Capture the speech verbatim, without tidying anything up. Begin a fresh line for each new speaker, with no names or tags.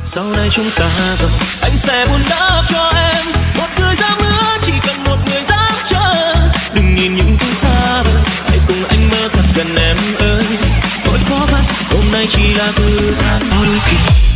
sau này chúng ta rồi anh sẽ buồn đáp cho em. Một người dám hứa chỉ cần một người dám chờ. Đừng nhìn những thứ xa vời, hãy cùng anh mơ thật gần em ơi. Nỗi khó khăn hôm nay chỉ là thứ gian bao đôi khi